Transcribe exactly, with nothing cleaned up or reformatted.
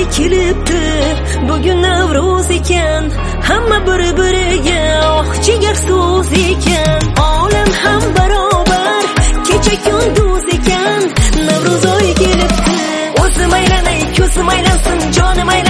kelibdi. Bugun Navruz ekan, hamma bir-biriga oh jigar so'z ekan. Olam ham barobar, kecha kunduz ekan. Navruz oyi kelibdi. O'zim aylanay, ko'zim aylansin, jonim aylansin.